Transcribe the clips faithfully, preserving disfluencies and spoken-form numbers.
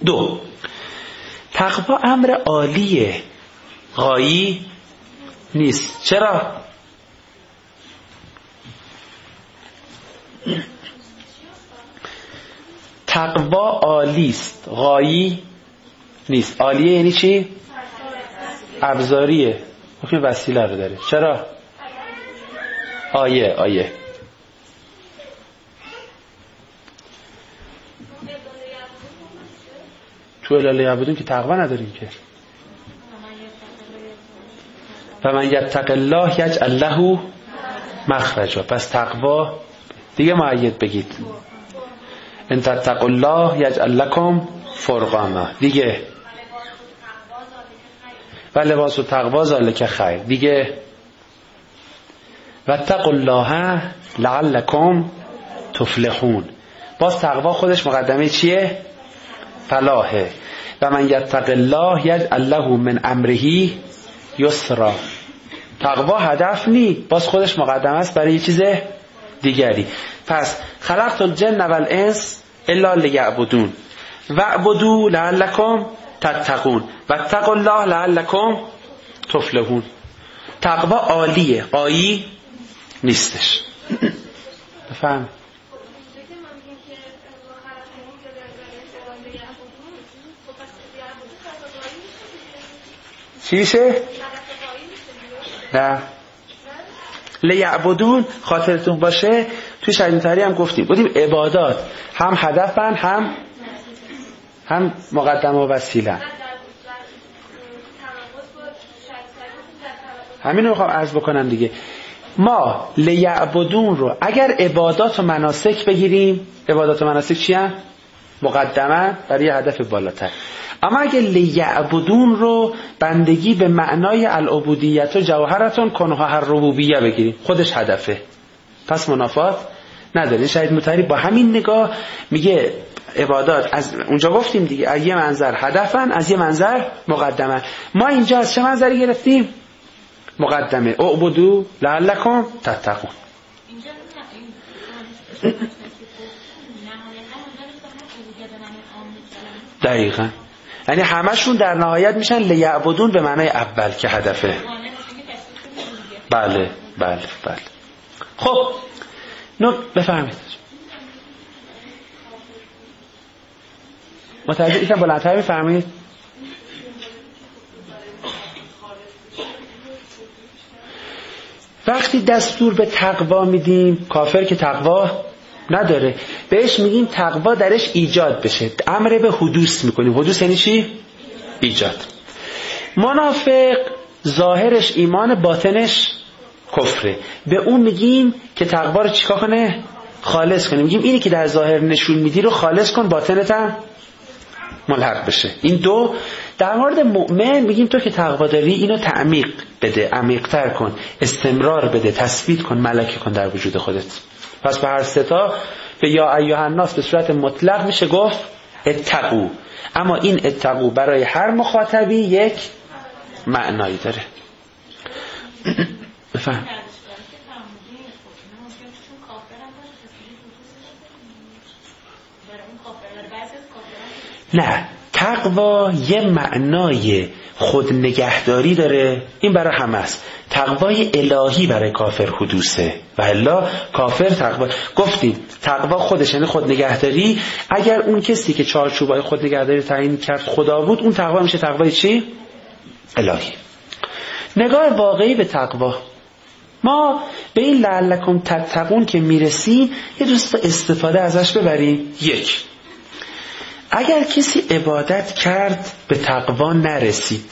دو، تقوا امر عالیه، غایی نیست. چرا؟ تقوا عالی است، غایی نیست. عالیه یعنی چی؟ ابزاریه، ممکن وسیله رو داره. چرا؟ آیه آیه تو الاله یعبدون که تقوا نداریم که. و من یتق الله یجعل له مخرجا. پس تقوا دیگه معید بگید. ان تتقوا الله یجعل لکم فرقانا. دیگه و لباس التقوا ذلک خیر. دیگه و اتقوا الله لعلکم تفلحون. باز تقوا خودش مقدمه چیه؟ فلاحه. و من یتق الله یجعل له من امره یسرا. تقوا هدف نی، باز خودش مقدمه است برای یه چیز دیگری. پس خلقت الجن والانس الا لیعبدون واعبدوا لعلکم تتقون واتقوا الله لعلکم تفلحون. تقوا عالیه، غایی نیستش. بفهم. چیشه؟ نه لیعبدون خاطرتون باشه توی شریعتاری هم گفتیم بودیم عبادات هم هدفن هم هم مقدمه و وسیله. همین رو میخوام عرض بکنم دیگه. ما لیعبدون رو اگر عبادات و مناسک بگیریم، عبادات و مناسک چی هم؟ مقدمه برای هدف بالاتر. اما اگه لیعبدون رو بندگی به معنای العبودیت و جوهرتون کنها هر ربوبیه بگیریم، خودش هدفه، پس منافات نداره. شاید متحری با همین نگاه میگه عبادات از اونجا گفتیم دیگه، از یه منظر هدفن، از یه منظر مقدمه. ما اینجا از چه منظری گرفتیم؟ مقدمه. اعبدوا لعلکم تتقون. دقیقاً، یعنی همشون در نهایت میشن لیعبدون به معنای اول که هدفه. بله بله بله. خب نو بفهمید. متوجه ایشان بلندتر بفهمید. وقتی دستور به تقوا میدیم، کافر که تقوا نداره بهش میگیم تقوا درش ایجاد بشه، امر به حدوث میکنیم. حدوث یعنی چی؟ ایجاد. منافق ظاهرش ایمان، باطنش کفره، به اون میگیم که تقوا رو چیکار کنه؟ خالص کنه. میگیم اینی که در ظاهر نشون میدی رو خالص کن، باطنت هم ملحق بشه. این دو. در مورد مؤمن میگیم تو که تقوا داری اینو تعمیق بده، عمیق‌تر کن، استمرار بده، تثبیت کن، ملکه کن در وجود خودت. پس به هر ستا به یا ایها الناس به صورت مطلق میشه گفت اتقو، اما این اتقو برای هر مخاطبی یک معنایی داره. بفهم. نه، تقوا یه معنای خود نگهداری داره، این برای همه است. تقوای الهی برای کافر حدوثه و الا کافر تقوا گفتیم تقوا خودش یعنی خود نگهداری. اگر اون کسی که چارچوبای خود نگهداری تعیین کرد خدا بود، اون تقوا میشه تقوای چی؟ الهی. نگاه واقعی به تقوا. ما به این لعلکم تتقون که میرسیم یه دوست استفاده ازش ببریم. یک، اگر کسی عبادت کرد به تقوا نرسید،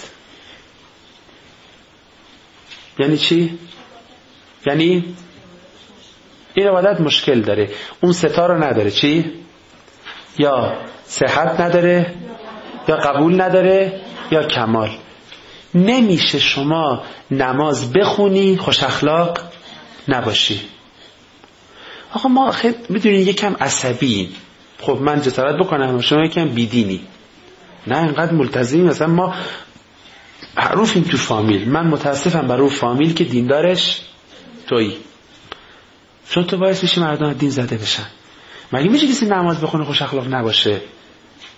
یعنی چی؟ یعنی این عبادت مشکل داره، اون ستا رو نداره، چی؟ یا صحت نداره، یا قبول نداره، یا کمال. نمیشه شما نماز بخونی خوش اخلاق نباشی. آقا ما خیلی میدونی یکم عصبی، خب من جسارت بکنم، شما یکم بیدینی، نه اینقدر ملتزمی. مثلا ما معروفیم تو فامیل، من متاسفم برای اون فامیل که دیندارش تویی، چون تو باعث میشی مردم دین زده بشن. مگه میشه کسی نماز بخونه خوش اخلاق نباشه؟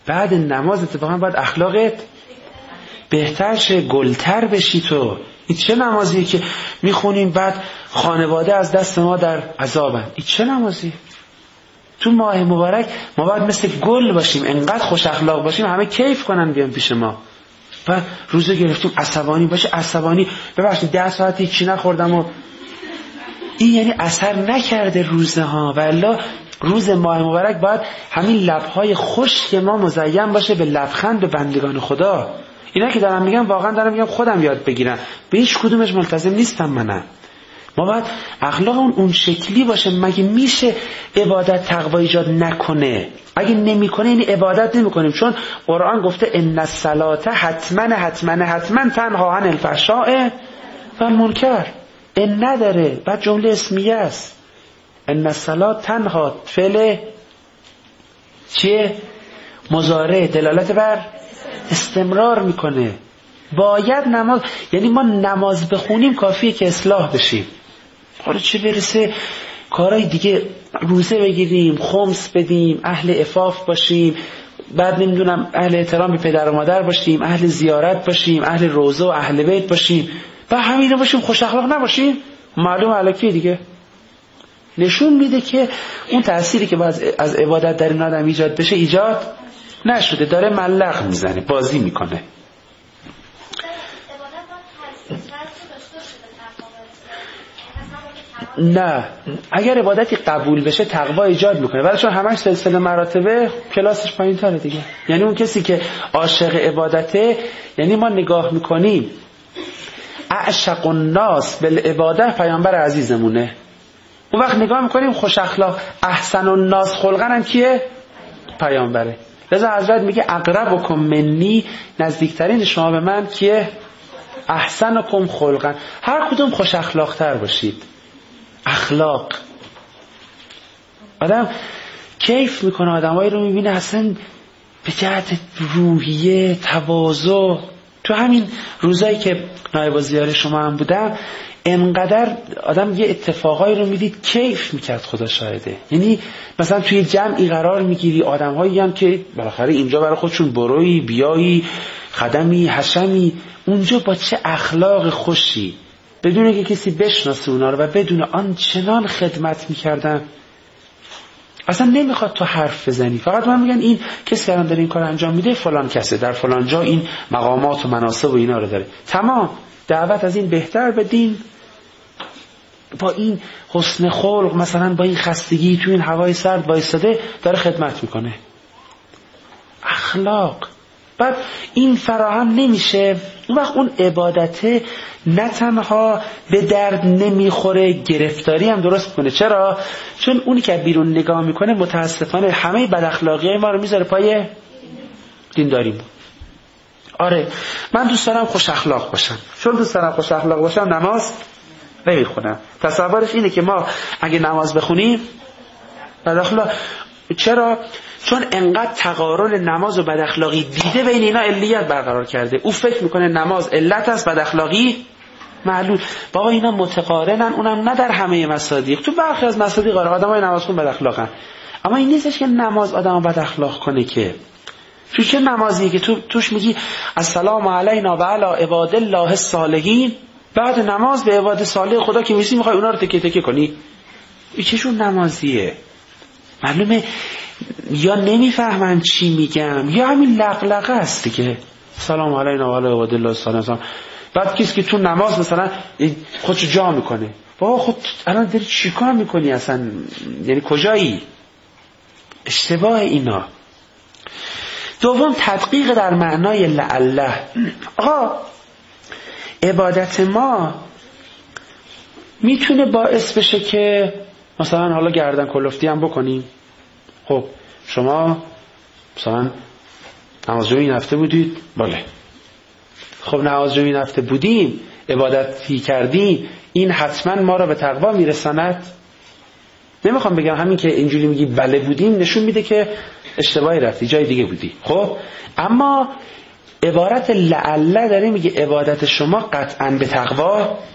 بعد نماز اتفاقا باید اخلاقت بهتر شه، گلتر بشی. تو این چه نمازیه که میخونیم بعد خانواده از دست ما در عذابن؟ این چه نمازیه؟ تو ماه مبارک ما باید مثل گل باشیم، انقدر خوش اخلاق باشیم همه کیف کنن بیان پیش ما. و روزه گرفتیم عصبانی باشه، عصبانی ببخشید ده ساعتی چی نخوردم و این یعنی اثر نکرده روزه ها. والله روز ماه مبارک باید همین لبهای خوش که ما مزین باشه به لبخند به بندگان خدا. اینا که دارم میگم واقعا دارم میگم خودم یاد بگیرم، به هیچ کدومش ملتزم نیستم منم. ما باید اخلاق اون اون شکلی باشه. مگه میشه عبادت تقوا ایجاد نکنه؟ اگه نمیکنه این عبادت نمیکنیم، چون قرآن گفته ان الصلاه حتما حتما حتما تنها عن الفحشاء و المنکر. این نداره، بعد جمله اسمیه است. ان الصلاه تنها فعل چیه؟ مضارع، دلالت بر استمرار میکنه. باید نماز، یعنی ما نماز بخونیم کافیه که اصلاح بشیم. حالا چه برسه کارهای دیگه، روزه بگیریم، خمس بدیم، اهل عفاف باشیم، بعد نمیدونم اهل احترام به پدر و مادر باشیم، اهل زیارت باشیم، اهل روزه و اهل بیت باشیم، و همینه باشیم، خوش اخلاق نباشیم، معلوم علکی دیگه. نشون میده که اون تأثیری که باز از عبادت در این آدم ایجاد بشه ایجاد نشده، داره ملق میزنه، بازی میکنه. نه، اگر عبادتی قبول بشه تقوا ایجاد میکنه، ولی چون همش سلسله مراتبه کلاسش پایین تره دیگه. یعنی اون کسی که عاشق عبادته، یعنی ما نگاه میکنیم اعشق الناس بالعباده پیامبر عزیزمونه، اون وقت نگاه میکنیم خوش اخلاق احسن الناس خلقن هم کیه؟ پیامبره. لذا حضرت میگه اقربکم منی، نزدیکترین شما به من کیه؟ احسنکم خلقن. هر کدوم خوش اخلاق تر باشید. اخلاق آدم کیف میکنه، آدمایی رو میبینه اصلا به جهت روحیه، تواضع. تو همین روزایی که نایب الزیاره شما هم بودم، انقدر آدم یه اتفاقایی رو میدید کیف میکرد، خدا شاهده. یعنی مثلا توی جمعی قرار میگیری، آدمهایی هم که بالاخره اینجا برای خودشون بروی بیایی، خدمی حشمی، اونجا با چه اخلاق خوشی، بدون که کسی بشناسه اونا رو و بدون آن چنان خدمت میکردن. اصلا نمیخواد تو حرف بزنی، فقط من میگن این کسی الان داره این کار انجام میده فلان کسه، در فلان جا این مقامات و مناصب و اینا رو داره. تمام. دعوت از این بهتر بدین، با این حسن خلق، مثلا با این خستگی تو این هوای سرد وایساده داره خدمت میکنه. اخلاق. بعد این فراهم نمیشه، اون وقت اون عبادته نه تنها به درد نمیخوره، گرفتاری هم درست میکنه. چرا؟ چون اونی که بیرون نگاه میکنه متاسفانه همه بد اخلاقی ما رو میذاره پای دینداریمون. آره من دوست دارم خوش اخلاق باشم، چون دوست دارم خوش اخلاق باشم نماز نمیخونم. تصورش اینه که ما اگه نماز بخونیم بد اخلاق. چرا؟ چون انقدر تقارن نماز و بد اخلاقی دیده بین اینا علیت برقرار کرده. او فکر میکنه نماز علت است، بد اخلاقی معلول. بابا اینا متقارنن، اونم نه در همه مصادیق. تو برخی از مصادیق آدمای نمازخون بد اخلاقن، اما این نیستش که نماز آدمو بد اخلاق کنه. که تو چه نمازیه که تو توش میگی السلام علینا و علی عباد الله الصالحین، بعد نماز به عباد صالح خدا که میسی میخوای اونا رو تکه تکه کنی؟ این چشون نمازیه؟ معلومه یا نمیفهمن چی میگم یا همین لقلقه است دیگه. سلام علینا و علی عباد الله الصالحین. بعد کسی که تو نماز مثلا خودشو جا میکنه، بابا خود الان داری چیکار میکنی اصلا؟ یعنی کجایی؟ اشتباه اینا. دوم تدقیق در معنای لعله. آقا عبادت ما میتونه باعث بشه که مثلا حالا گردن کلفتی هم بکنیم. خب شما مثلا نمازجو این هفته بودید؟ بله. خب نمازجو این هفته بودیم، عبادتی کردیم، این حتما ما را به تقوا میرساند؟ نمیخوام بگم همین که اینجوری میگی بله بودیم نشون میده که اشتباهی رفتی، جای دیگه بودی. خب اما عبارت لعله داره میگه عبادت شما قطعا به تقوا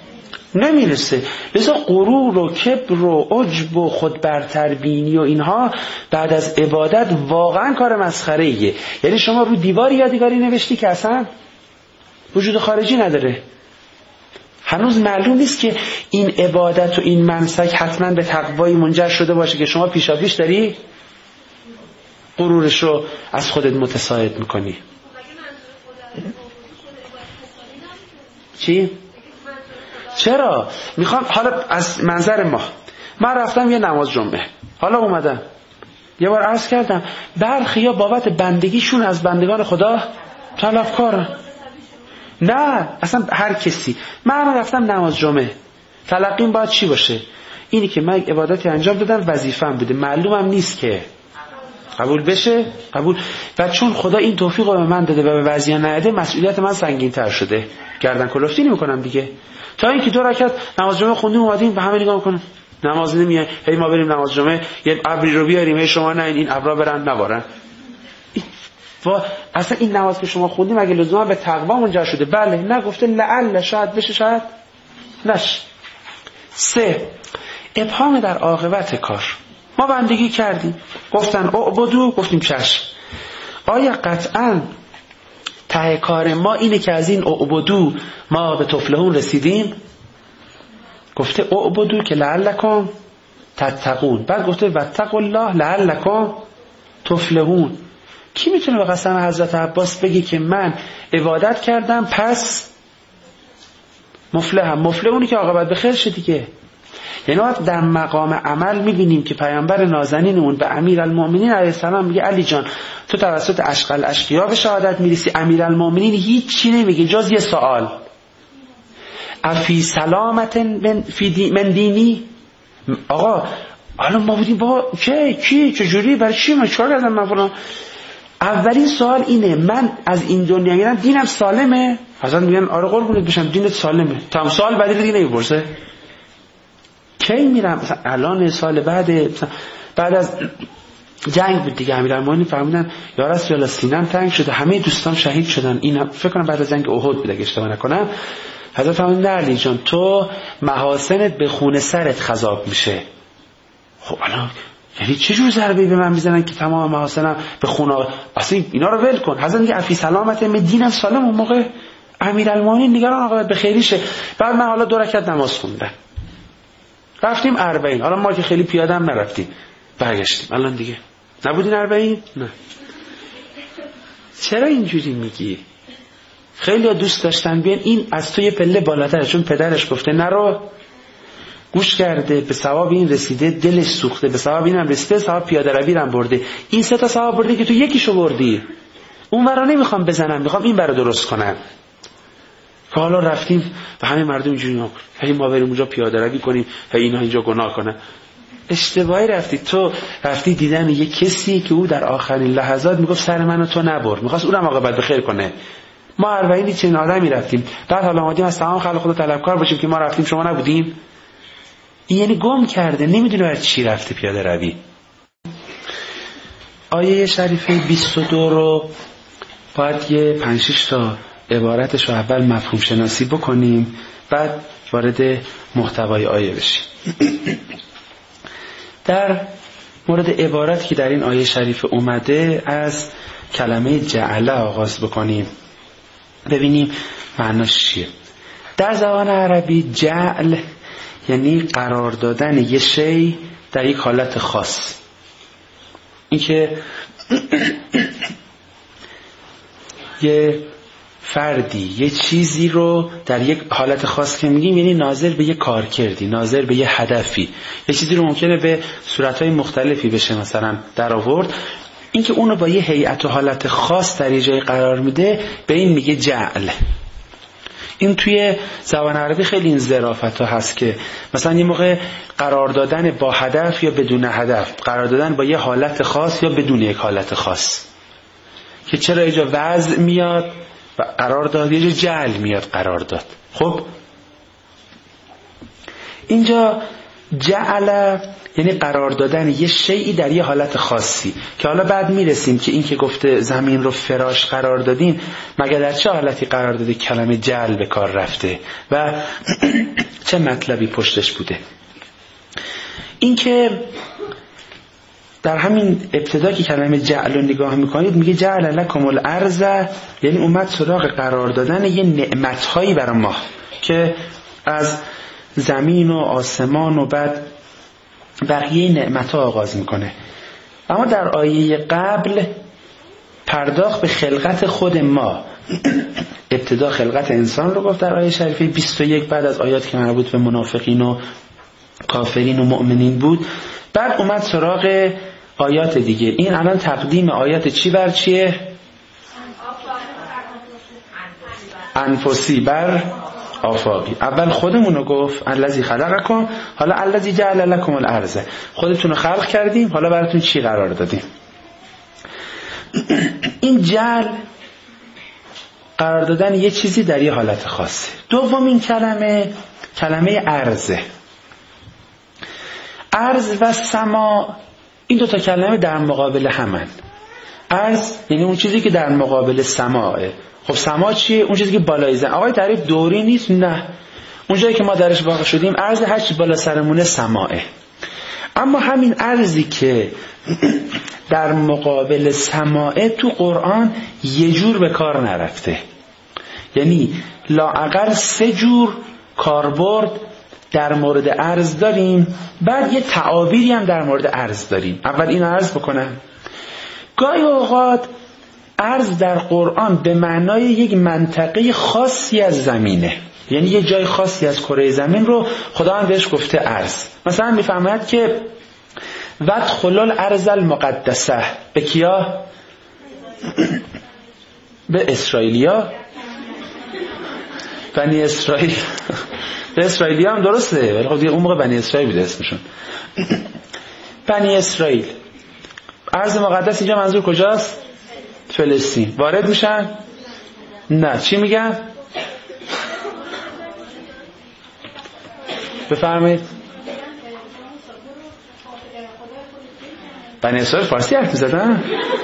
نمیرسه. لذا غرور و کبر و عجب و خود برتربینی و اینها بعد از عبادت واقعا کار مسخره ایه. یعنی شما رو دیواری یادگاری نوشتی که اصلا وجود خارجی نداره. هنوز معلوم نیست که این عبادت و این منسک حتما به تقوایی منجر شده باشه که شما پیشا پیش داری غرورش رو از خودت متساعد میکنی. چی؟ چرا؟ میخوام حالا از منظر ما من رفتم یه نماز جمعه، حالا اومدم یه بار عرض کردم برخیا بابت بندگیشون از بندگان خدا طلبکارن. نه اصلا هر کسی. من رفتم نماز جمعه، تلقیم باید چی باشه؟ اینی که من عبادتی انجام دادم وظیفه‌ام بوده، معلومم نیست که قبول بشه قبول. و چون خدا این توفیق رو به من داده و به وضعیت نهده، مسئولیت من سنگین تر شده، گردن کلفتی نمی‌کنم دیگه. تا اینکه دو رکعت نماز جمعه خوندیم اومدیم به همه نگاه می‌کنم نماز نمیاد، هی ما بریم نماز جمعه یه ابری رو بیاریم هی شما نه این ابرا برن نبارن. و اصلا این نماز که شما خوندیم اگه لزوما به تقوا منجر شده بله، نه گفته لعل شاید بشه شاید نش. سه، ابهام در عاقبت کار. ما بندگی کردیم، گفتن اعبدو، گفتیم چشم. آیا قطعا ته کار ما اینه که از این اعبدو ما به تفلحون رسیدیم؟ گفته اعبدو که لعلکم تتقون، بعد گفته واتقوا الله لعلکم تفلحون. کی میتونه به قسم حضرت عباس بگی که من عبادت کردم پس مفلحم؟ مفلح اونی که عاقبت به خیر شه دیگه. یعنی در مقام عمل میبینیم که پیامبر نازنینمون به امیرالمومنین علیه السلام میگه علی جان تو توسط اشقى الاشقیا به شهادت میرسی. امیرالمومنین هیچ چی نمیگه جز یه سوال، افی سلامت من فی من دینی. آقا حالا ما بودیم با کی کی چجوری برای چی من چهار کردم من فلان. اولین سوال اینه من از این دنیا میرم دینم سالمه؟ حضرت میگن آره قربونت بشم دینت سالمه. تمام سال بعد دیگه نمیپرسه کی میرم. مثلا الان سال بعد بعد از جنگ بود دیگه، امیرالمومنین فرمودن یا رسول الله سینم تنگ شده همه دوستان شهید شدن. این فکر کنم بعد از جنگ احد بود اگه اشتباه نکنم. حضرت فرمودن نه علی جان تو محاسنت به خون سرت خضاب میشه. خب الان یعنی چه جور ضربه‌ای به من میزنن که تمام محاسنم به خون آ... اصلا اینا رو ول کن. حضرت میگه افی سلامت می دینم سالم. اون موقع امیرالمومنین نگران عاقبت به خیری شه. بعد من حالا دو رکعت نماز خوندم، رفتیم اربعین. حالا ما که خیلی پیاده هم نرفتیم برگشتیم. الان دیگه نبودین اربعین؟ نه. چرا اینجوری میگی؟ خیلی ها دوست داشتن بیان این از تو یه پله بالاتره، چون پدرش گفته نرو، گوش کرده، به ثواب این رسیده، دلش سوخته، به ثواب اینم رسیده، ثواب پیاده روی هم برده. این سه تا ثواب برده که تو یکیشو بردی. اون ورا نمیخوام بزنم، میخوام این برا درست کنم. که حالا رفتیم و همه مردم اینجوری نکن هی ما بریم اونجا پیاده روی کنیم و اینا اینجا گناه کنن. اشتباهی رفتی. تو رفتی دیدن یه کسی که او در آخرین لحظات میگفت سر منو تو نبر، میخواست اونم عاقبت به خیر کنه. ما اربعین چنین آدمی رفتیم، بعد حالا اومدیم از تمام خلق خدا طلبکار باشیم که ما رفتیم شما نبودیم. این یعنی گم کرده، نمیدونه برای چی رفته پیاده روی. آیه شریفه بیست و دو رو باید یه پنج شش تا عبارتش رو اول مفهوم شناسی بکنیم، بعد وارد محتوای آیه بشیم. در مورد عبارت که در این آیه شریف اومده از کلمه جعل آغاز بکنیم، ببینیم معناش چیه. در زبان عربی جعل یعنی قرار دادن یه شی در یک حالت خاص. این که یه فردی یه چیزی رو در یک حالت خاص که میگیم یعنی ناظر به یه کار کردی، ناظر به یه هدفی. یه چیزی رو ممکنه به صورتهای مختلفی بشه مثلا در آورد. این که اونو با یه هیئت و حالت خاص در یه جای قرار میده به این میگه جعل. این توی زبان عربی خیلی این ظرافت ها هست که مثلا یه موقع قرار دادن با هدف یا بدون هدف، قرار دادن با یه حالت خاص یا بدون یک حالت خاص، که چرا یه جا وضع میاد و قرار داد، یه جا جعل میاد قرار داد. خب اینجا جعل یعنی قرار دادن یه شیئی در یه حالت خاصی، که حالا بعد میرسیم که این که گفته زمین رو فراش قرار دادیم، مگر در چه حالتی قرار داده کلمه جعل به کار رفته و چه مطلبی پشتش بوده. این که در همین ابتدا که کلمه جعل رو نگاه میکنید میگه جعل لکم الارض، یعنی اومد سراغ قرار دادن یه نعمتهایی برای ما که از زمین و آسمان و بعد بقیه نعمتها آغاز میکنه. اما در آیه قبل پرداخت به خلقت خود ما، ابتدا خلقت انسان رو گفت در آیه شریفه بیست و یک بعد از آیات که مربوط به منافقین و کافرین و مؤمنین بود، بعد اومد سراغ آیات دیگه. این الان تقدیم آیات چی بر چیه؟ انفسی بر آفاقی. اول خودمون رو گفت الذی خلقکم، حالا الذی جعل لکم الارض، خودتون رو خلق کردیم، حالا براتون چی قرار دادیم. این جعل قرار دادن یه چیزی در یه حالت خاصه. دومین کلمه کلمه ارضه. ارض و سما این دو تا کلمه در مقابل همن. ارض یعنی اون چیزی که در مقابل سماه. خب سما چیه؟ اون چیزی که بالای زمین. آقای تعریف دوری نیست، نه، اون جایی که ما درش واقع شدیم ارض، هر چی بالا سرمونه سماه. اما همین ارضی که در مقابل سماه تو قرآن یه جور به کار نرفته، یعنی لااقل سه جور کاربرد در مورد ارض داریم، بعد یه تعابیری هم در مورد ارض داریم. اول این ارض بکنم. گاهی اوقات ارض در قرآن به معنای یک منطقه خاصی از زمینه، یعنی یه جای خاصی از کره زمین رو خدا هم بهش گفته ارض. مثلا میفهمد که وادخلوا الارض المقدسه، به کیا؟ به اسرائیلیا، بنی اسرائیل. به اسرائیلی هم درسته، ولی خب دیگه اون موقع بنی اسرائیل بوده اسمشون. بنی اسرائیل. ارض مقدس اینجا منظور کجاست؟ فلسطین. وارد میشن؟ نه. چی میگن؟ بفرمایید. بنی اسرائیل فارسی حرف میزدن؟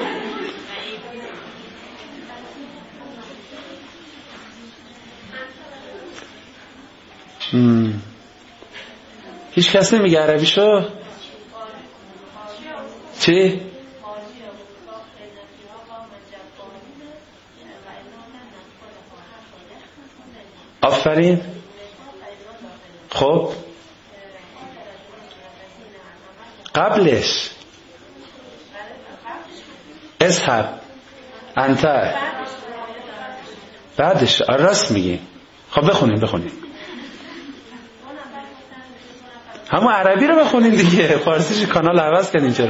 هم. هیچ کس نمیگه عربیشو؟ چی؟ آفرین. خب قبلش اذهب انت، بعدش راست میگی. خب بخونیم بخونیم همون عربی رو بخونیم دیگه، فارسیش کانال عوض کردین چرا؟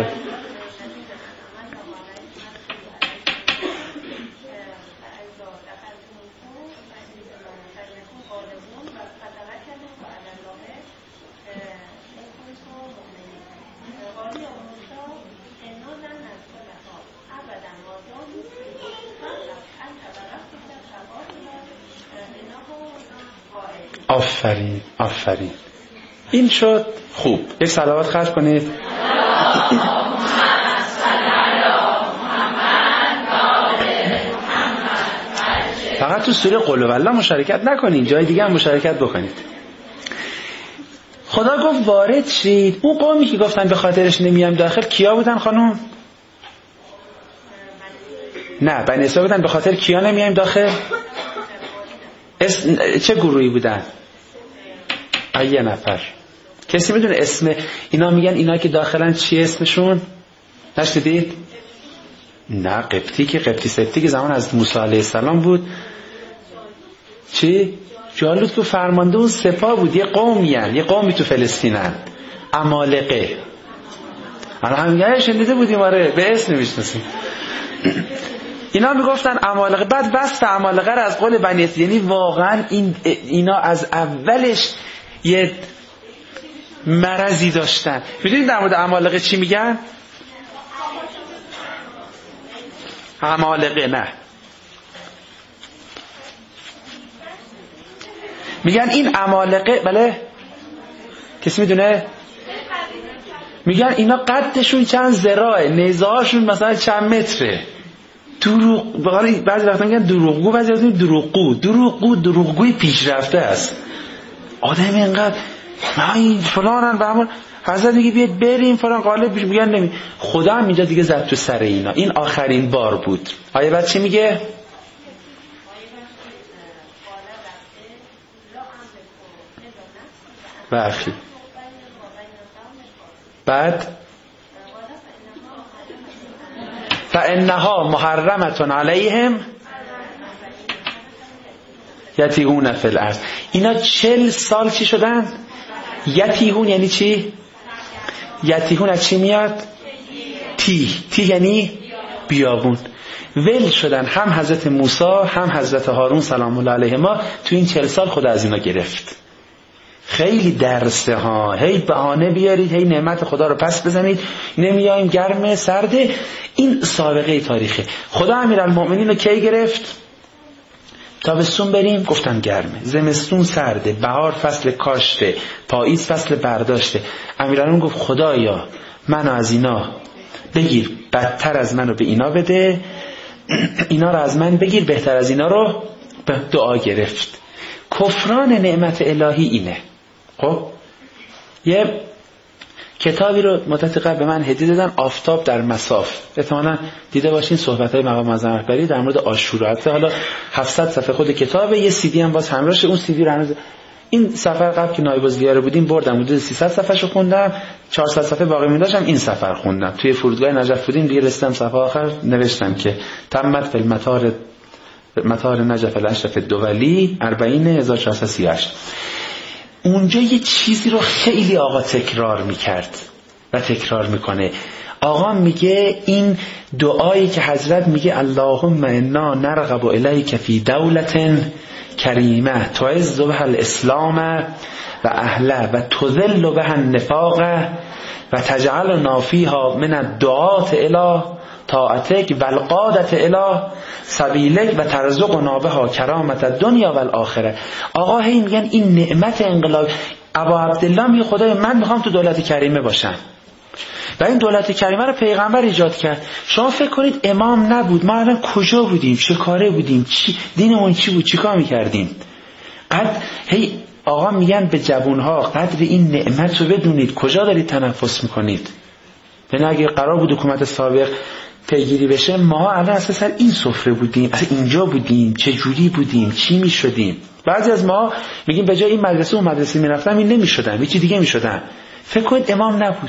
آفرین آفرین. این شد. خوب یک صلوات خرج کنید. فقط تو سوره قل هوالله مشارکت نکنید، جای دیگه هم مشارکت بکنید. خدا گفت وارد شید. اون قومی که گفتن به خاطرش نمیام داخل کیا بودن خانم؟ نه، بنی اسرائیل بودن. به خاطر کیا نمیایم داخل؟ اسم... چه گروهی بودن؟ یه نفر. کسی میدونه اسم اینا؟ میگن اینا که داخلن چی اسمشون؟ نشدید؟ نه، قبطی که قبطی سبتی که زمان از موسی علیه السلام بود. چی؟ جالوت که فرمانده اون سپاه بود. یه قومی هن. یه قومی تو فلسطینن، عمالقه. الان هم میگه شنیده بودیم، آره به اسم نمیشناسیم. اینا میگفتن عمالقه. بعد بست عمالقه رو از قول بنی اسرائیل، یعنی واقعا این اینا از اولش یه مرضی داشتن. میدونید در مورد عمالقه چی میگن؟ عمالقه نه، میگن این عمالقه. بله کسی میدونه؟ میگن اینا قدشون چند ذراعه، نیزه هاشون مثلا چند متره. دروغ، بعضی وقتا میگن دروغگو، بعضی وقتا میگن دروغگو. دروغگو دروغگوی پیشرفته است. آدم اینقدر نه فلانن و همون حضرت میگه بیاد بریم فلان قالب پیش، میگن نمی. خدا هم اینجا دیگه زد تو سر اینا. این آخرین بار بود. آیه بعد چی میگه؟ برخی بعد فإنها محرمة علیهم یتیهون فی الارض. اینا چل سال چی شدن؟ یتیهون یعنی چی؟ یتیهون از چی میاد؟ تی تی یعنی بیابون. ول شدن. هم حضرت موسی هم حضرت هارون سلام الله علیهما تو این چل سال خدا از اینا گرفت. خیلی درسته ها. هی بهانه بیارید، هی نعمت خدا رو پس بزنید، نمیایم گرمه سرده. این سابقه تاریخه. خدا امیرالمؤمنین رو کی گرفت؟ تابستون بریم گفتن گرمه، زمستون سرده، بهار فصل کاشته، پاییز فصل برداشته. امیرالمؤمنین گفت خدایا منو از اینا بگیر، بدتر از منو به اینا بده، اینا رو از من بگیر، بهتر از اینا رو. به دعا گرفت. کفران نعمت الهی اینه. خب یه کتابی رو مدت قبل به من هدیه دادن، آفتاب در مصاف. احتمالاً دیده باشین صحبت‌های مقام معظم رهبری در مورد عاشورا. حالا هفتصد صفحه خود کتابه، یه سی دی هم باز همراهش. اون سی دی رو هنوز این سفر قبل که نایب الزیاره بودیم بردم، حدود سیصد صفحه‌شو خوندم، چهارصد صفحه باقی مونداشم این سفر خوندم. توی فرودگاه نجف بودیم دیگه، رسیدم صفحه آخر نوشتم که تمت فی المطار مطار نجف الاشرف الدولی اربعین هزار و چهارصد و سی و هشت. اونجا یه چیزی رو خیلی آقا تکرار میکرد و تکرار میکنه. آقا میگه این دعایی که حضرت میگه اللهم انا نرغب الیک فی دولت کریمه تعز بها الاسلام و اهله و تذل بها النفاق و تجعلنا فیها من الدعاة الی طاعتک و القادة الی سبیلک و ترزقنا بها کرامت الدنیا و الاخره. آقا هی میگن این نعمت انقلاب. ابا عبدالله میگه خدای من میخوام تو دولت کریمه باشم و این دولت کریمه رو پیغمبر ایجاد کرد. شما فکر کنید امام نبود ما الان کجا بودیم؟ چه کاره بودیم؟ چی دینمون چی بود؟ چیکار میکردیم؟ قد هی آقا میگن به جوانها قدر این نعمت رو بدونید، کجا دارید تنفس میکنید؟ یعنی اگه قرار بود حکومت سابق پیگیری بشه ما الان اصلا سر این سفره بودیم، اصلا اینجا بودیم، چه جوری بودیم، چی میشدیم؟ بعضی از ما میگیم به جای این مدرسه اون مدرسه میرفتم این نمیشدم، یه چی دیگه میشدم. فکر کنید امام نبود.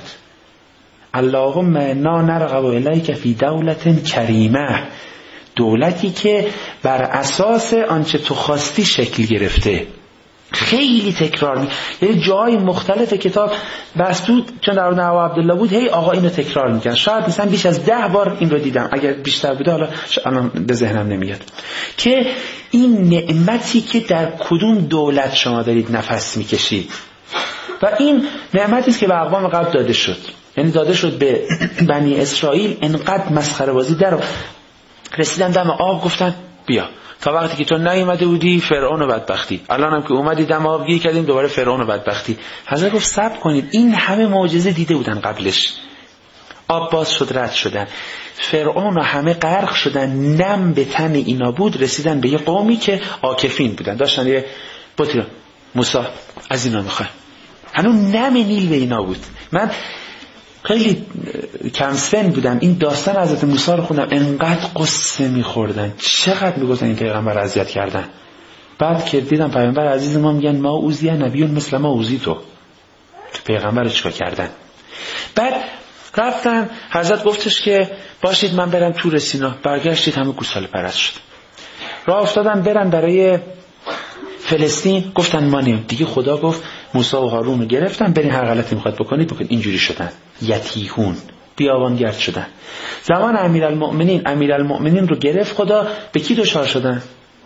اللهم انا نرغب الیک فی دولت کریمه، دولتی که بر اساس آنچه تو خواستی شکل گرفته. خیلی تکرار می، یعنی جای مختلف کتاب بس بود، چون در مورد ابو عبدالله بود هی آقا اینو تکرار میکرد. شاید مثلا بیش از ده بار این رو دیدم، اگر بیشتر بوده حالا الان به ذهنم نمیاد، که این نعمتی که در کدوم دولت شما دارید نفس میکشید و این نعمتی است که به اقوام قبل داده شد. یعنی داده شد به بنی اسرائیل. انقدر مسخره بازی در رسیدن دم آب گفتن بیا، تا وقتی که تو نیومده بودی فرعون و بدبختی، الان هم که اومدی دم آب گیر کردیم دوباره فرعون و بدبختی. حضرت گفت صبر کنید، این همه معجزه دیده بودن قبلش. آب باز شد، رد شدن، فرعون و همه غرق شدن، نم به تن اینا بود. رسیدن به یه قومی که عاکفین بودن، داشتن یه بطری موسی از اینا میخواه، هنوز نم نیل به اینا بود. من خیلی کم سن بودم، این داستان حضرت موسی رو خوندم، انقدر قصه میخوردن، چقدر میگفتن این پیغمبر اذیت کردن. بعد که دیدم پیغمبر عزیز ما میگن ما اوذی نبیون مثل ما اوذی تو، پیغمبر رو چیکار کردن. بعد رفتن، حضرت گفتش که باشید من برم تور سینا. برگشتید همه گوساله پرست شد. راه افتادن برن برای فلسطین، گفتن ما نیم دیگه. خدا گفت موسی و هارون رو گرفتن، برین هر غلطی میخواد بکنید بکنید. اینجوری شدن یتیهون، بیابانگرد شدن. زمان امیرالمؤمنین امیرالمؤمنین رو گرفت خدا، به کی دچار شدن؟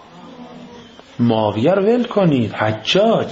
معاویه رو ول کنید، حجاج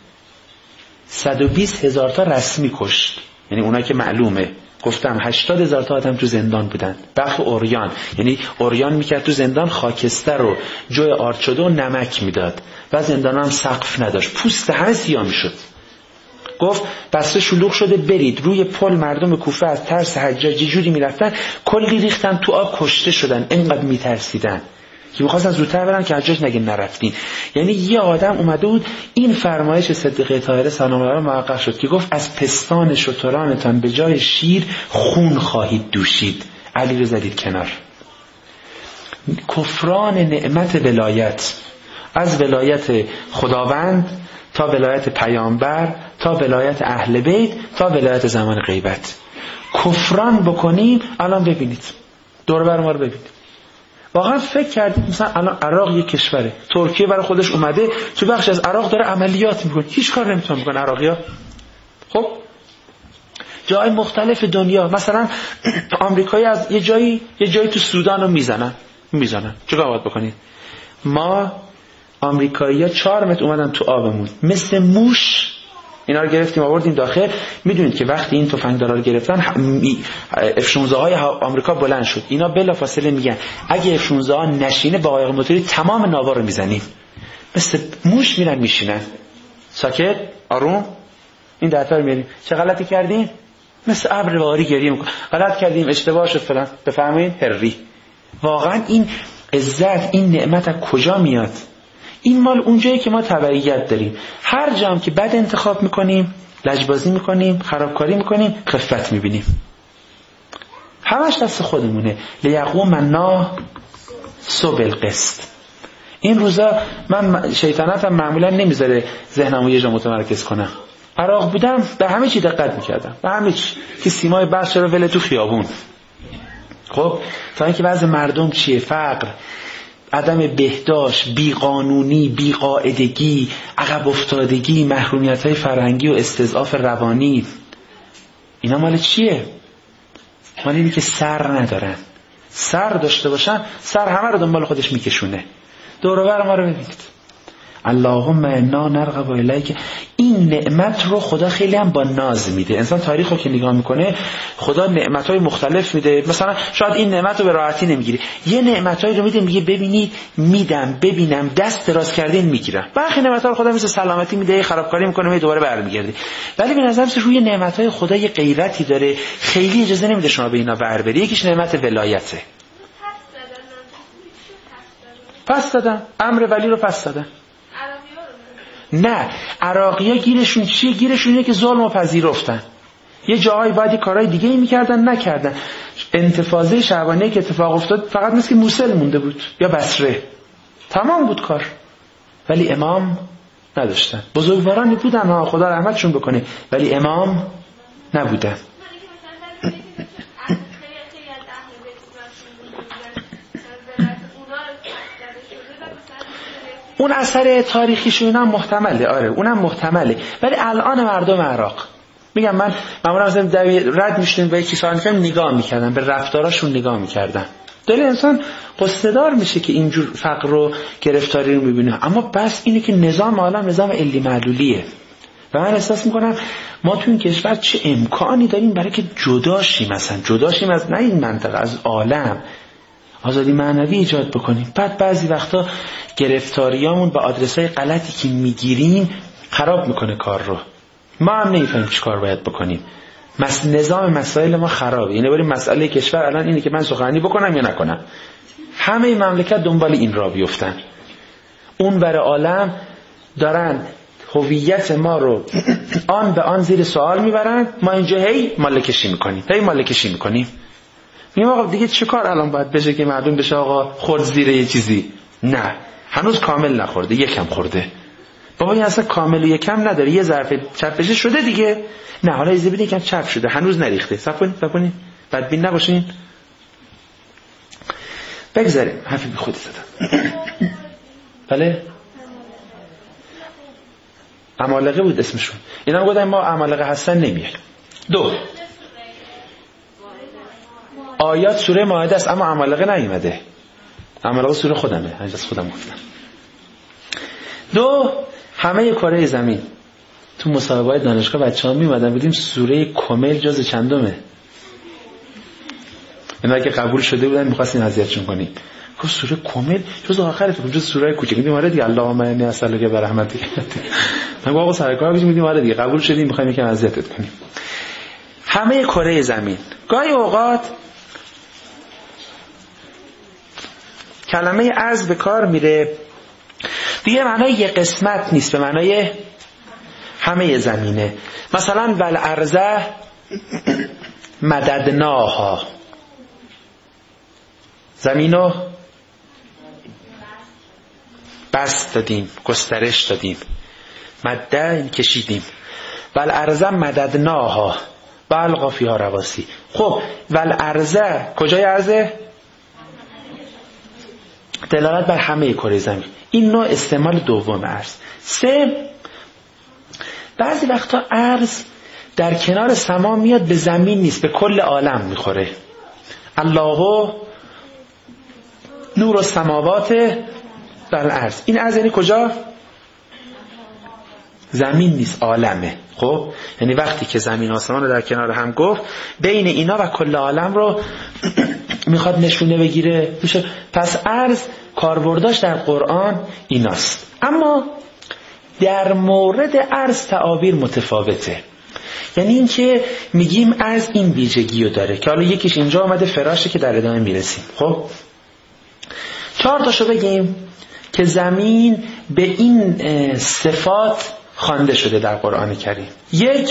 صد و بیست هزار تا رسمی کشت، یعنی اونایی که معلومه. گفتم هشتاد هزار تا آدم تو زندان بودن. بخ اوریان، یعنی اوریان میکرد تو زندان خاکستر رو جای آرد شده و نمک میداد و زندان هم سقف نداشت، پوست همه سیاه میشد. گفت بسته شلوغ شده برید. روی پل مردم کوفه از ترس حجاج جوری میرفتن کلی ریختن تو آب کشته شدن، اینقدر میترسیدن که می‌خواستن زودتر برن که حجاج نگه نرفتین. یعنی یه آدم اومده بود این فرمایش صدیقه طاهره سلام الله علیها محقق شد که گفت از پستان شترانتان به جای شیر خون خواهید دوشید. علی رو زدید کنار. کفران نعمت ولایت، از ولایت خداوند تا ولایت پیامبر تا ولایت اهل بیت تا ولایت زمان غیبت کفران بکنیم. الان ببینید دور بر ما رو ببینید. واقعا فکر کردید مثلا الان عراق یک کشوره، ترکیه برای خودش اومده تو بخش از عراق داره عملیات میکنه، هیچ کار نمیتونه بکنه عراقی‌ها. خب جای مختلف دنیا مثلا آمریکایی از یه جایی یه جایی تو سودان رو میزنن میزنن چیکار باید بکنید؟ ما آمریکایی‌ها چهار متر اومدن تو آبمون مثل موش اینا رو گرفتیم آوردیم داخل. میدونید که وقتی این تفنگدارا رو گرفتن اف شانزده های آمریکا بلند شد. اینا بلافاصله میگن اگه اف شانزده ها نشینه با قایق موتوری تمام ناوا رو میزنیم. مثل موش میرن میشینن ساکت آروم. این دتا رو میاریم چه غلطی کردیم؟ مثل ابر بهاری گریه میکنه غلط کردیم اشتباه شد فلان. بفهمین هری واقعا این عزت این نعمت از کجا میاد؟ این مال اونجایی که ما تبعیت داریم. هر جام که بد انتخاب میکنیم لجبازی میکنیم خرابکاری میکنیم خفت میبینیم. همش دست خودمونه. لیقوم الناس بالقسط. این روزا من شیطنتم معمولا نمیذاره ذهنمو یه جا متمرکز کنم. عراق بودم به همه چی دقت میکردم، به همه چی که سیمای برق چرا ول تو خیابون. خب تا اینکه وضع مردم چیه، فقر، عدم بهداشت، بیقانونی، بیقاعدگی، عقب افتادگی، محرومیت‌های فرهنگی و استضعاف روانی، اینا مال چیه؟ مال اینی که سر ندارن. سر داشته باشن سر همه رو دنبال خودش میکشونه. دور و بر ما رو ببینید. اللهم انا نرغب الیک. این نعمت رو خدا خیلی هم با ناز میده. انسان تاریخ رو که نگاه میکنه خدا نعمت‌های مختلف میده. مثلا شاید این نعمت رو به راحتی نمیگیری، یه نعمت‌هایی رو میده میگه ببینید میدم ببینم دست دراز کردین میگیرم. برخی نعمت‌ها رو خدا مثل سلامتی میده خرابکاری میکنه می دوباره برمیگردی. ولی به نظرم روی نعمت‌های خدا یه غیرتی داره خیلی اجازه نمیده شما به اینا بر بری. یکیش نعمت ولایته. پس دادن امر ولی رو پس دادن. نه عراقی‌ها گیرشون چیه؟ گیرشون اینه که ظلم و پذیرفتن. یه جاهای بعدی کارهای دیگه ای میکردن نکردن. انتفاضه شعبانیه که اتفاق افتاد فقط مثل که موصل مونده بود یا بصره، تمام بود کار. ولی امام نداشتن. بزرگوارانی بودن ها خدا رحمتشون بکنه ولی امام نبودن. اون اثر تاریخیشون هم محتمله. آره اونم محتمله. ولی الان مردم عراق میگم من معمولا مثلا رد میشدم به یکی سوال میکردم نگاه میکردم به رفتاراشون نگاه میکردم. دل انسان قصدار میشه که اینجور فقر و گرفتاری رو میبینه. اما بس اینه که نظام عالم نظام علی معلولیه و من احساس میکنم ما تو این کشور چه امکانی داریم برای که جداشیم، مثلا جداشیم از نه این منطقه از عالم، آزادی معنوی ایجاد بکنیم. بعد بعضی وقتا گرفتاریامون با آدرسای غلطی که میگیریم خراب میکنه کار رو. ما هم نمیفهمیم چی کار باید بکنیم. مس نظام مسائل ما خرابه. یعنی برای مسئله کشور الان اینه که من سخنرانی بکنم یا نکنم. همه مملکت دنبال این راه بیفتن. اون بر عالم دارن هویت ما رو آن به آن زیر سوال میبرن. ما اینجا هی مالکشی میکنیم هی مالکشی میکنیم میگم آقا دیگه چه کار الان باید بشه که مردم بشه آقا خورد زیر یه چیزی؟ نه هنوز کامل نخورده، یکم خورده. بابا این اصلا کامل و یکم نداره، یه ظرف چپ بشه شده دیگه. نه حالا ایزه بده یکم چپ شده هنوز نریخته. صبر کنید صبر کنید بدبین نباشین. بگذاریم حرفی به خودی زدم. بله عمالقه بود اسمشون. اینا گفتن ما عمالقه هستن نمیاد. دو آیات سوره مائده است اما عمالقه نیومده. عمالقه سوره خودمه، از خودم گفتم. دو همه کره زمین تو مصاحبه‌های دانشگاه بچه‌ها میومدن بودیم سوره کامل جز چندمه. اینا که قبول شده بودن می‌خواستیم اذیتشون کنیم. گفت سوره کامل جز آخرت، جز سوره کوچیک. میگیم آره دیگه، اللهم انی اسالک برحمتک. من گفتم سرکار بگیم میگیم آره دیگه قبول شدیم، میخوایم یکم اذیتت کنیم. همه کره زمین. گاهی اوقات کلمه از به کار میره دیگه معنای یه قسمت نیست، به معنای همه زمینه. مثلا والارض مددناها، زمینو بست دادیم، گسترش دادیم. مده کشیدیم. والارض مددناها و القا فیها رواسی. خب والارض کجای ارضه؟ دلالت بر همه کره زمین. این نوع استعمال دوم ارض. سه، بعضی وقتا ارض در کنار سما میاد، به زمین نیست، به کل عالم میخوره. الله نور السماوات والارض. این ارض یعنی کجا؟ زمین نیست، عالمه. خب یعنی وقتی که زمین و آسمان رو در کنار هم گفت، بین اینا و کل عالم رو میخواد نشونه بگیره. پس ارض کاربرداش در قرآن ایناست. اما در مورد ارض تعابیر متفاوته. یعنی این که میگیم ارض این ویژگی رو داره که حالا یکیش اینجا آمده، فراشه که در ادامه میرسیم. خب چهار تاشو بگیم که زمین به این صفات خوانده شده در قرآن کریم. یک،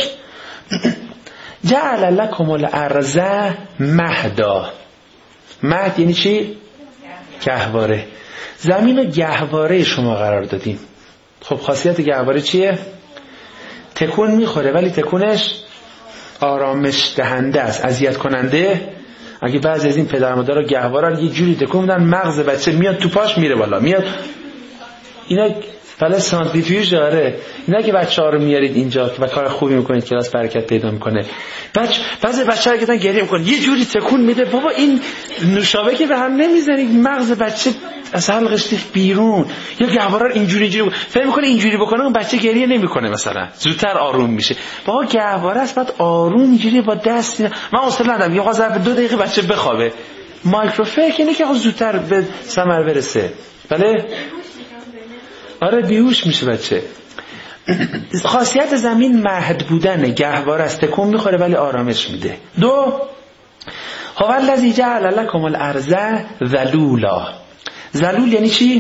جعل لکم الارض مهدا. مهد یعنی چی؟ گهواره. زمین رو گهواره شما قرار دادیم. خب خاصیت گهواره چیه؟ تکون میخوره ولی تکونش آرامش دهنده است، اذیت کننده. اگه بعضی از این پدر مادرها گهواره رو یه جوری تکون میدن مغز بچه میاد تو پاش میره بالا میاد. اینا فعلا سانتریفیوژ داره. اینا که بچه‌ها رو میارید اینجا و کار خوبی میکنید، کلاس برکت پیدا میکنه. بچه بعضی بچه‌ها که گریه میکنه یه جوری تکون میده، بابا این نوشابه که به هم نمیزنید، مغز بچه از حلقش بیرون. یا گهواره اینجوری اینجوری فکر میکنه اینجوری بکنه اون بچه گریه نمیکنه، مثلا زودتر آروم میشه. بابا گهواره است، بعد آروم اینجوری با دست. من اصلا ندارم یه ظرف دو دقیقه بچه بخوابه. مایکروفیک اینه که زودتر به ثمر برسه. بله آره بیهوش میشه بچه. خاصیت زمین مهد بودنه، گهواره است، تکون میخوره ولی آرامش میده. دو، هو الذی جعل لکم الارض ذلولا. ذلول یعنی چی؟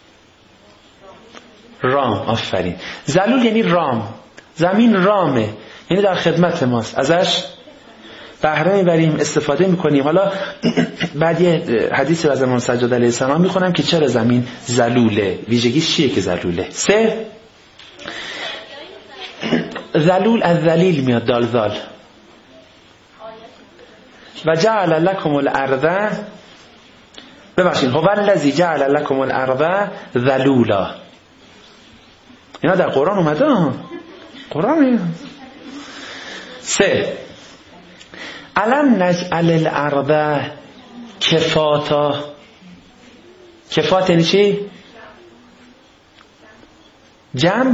رام. آفرین. ذلول یعنی رام. زمین رامه، یعنی در خدمت ماست، ازش بهره میبریم، استفاده میکنیم. حالا بعد یه حدیثی از امام سجاد علیه السلام میخونم که چرا زمین ذلوله، ویژگیش چیه که ذلوله. سه، ذلول از ذلیل میاد، دال ذال. و جعل لکم الارض، ببخشید، هو الذی جعل لکم الارض ذلولا. اینا در قرآن اومده ها، قرآن. سه، الم نجعل الارض کفاتا. کفات یعنی چی؟ جمع.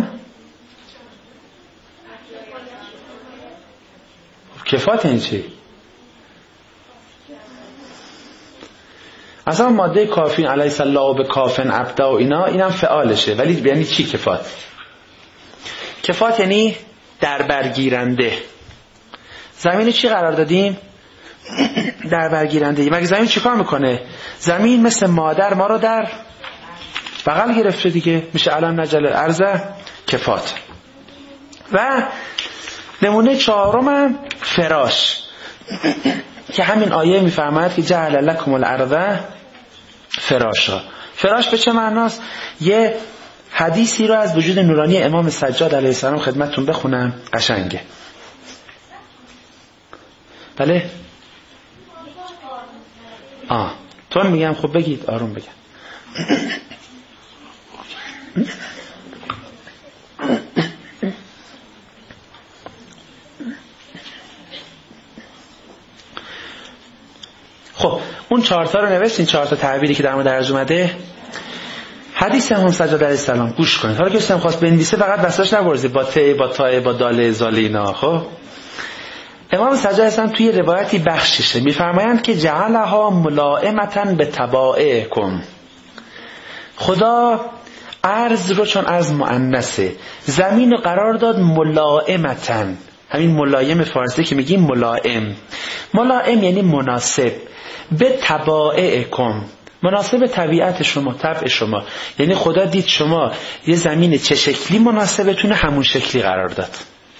کفات یعنی چی؟ اصلا ماده کافین علیه الله به کافن عبدا و اینا، اینم فعالشه، ولی یعنی چی کفات؟ کفات یعنی در برگیرنده. زمین چی قرار دادیم؟ در برگیرنده. مگه زمین چی کار میکنه؟ زمین مثل مادر ما رو در بغل گرفته دیگه، میشه الان نجل الارض کفات. و نمونه چهارم فراش که همین آیه میفرماید که جعل لکم الارض فراشا. فراش به چه معناست؟ یه حدیثی رو از وجود نورانی امام سجاد علیه السلام خدمتتون بخونم، قشنگه. بله؟ آه تون میگم، خب بگید، آروم بگم. خب اون چهارتا رو نوشتین، چهارتا تعبیری که در مورد ارز اومده. حدیث امام سجاد علیه السلام گوش کنید. حالا که استم خواست بنویسه فقط بساش نبرزید با ت با تا با دال زال اینا. خب امام سجاد هستن توی روایتی بخششه میفرمایند که جعلها ملائمتا به تبائعکم. خدا ارض رو چون ارض مؤنثه زمین رو قرار داد ملائمتا، همین ملایم فارسی که میگیم ملائم، ملائم یعنی مناسب، به تبائعکم، مناسب طبیعت شما، طبع شما. یعنی خدا دید شما یه زمین چه شکلی مناسبتونه همون شکلی قرار داد.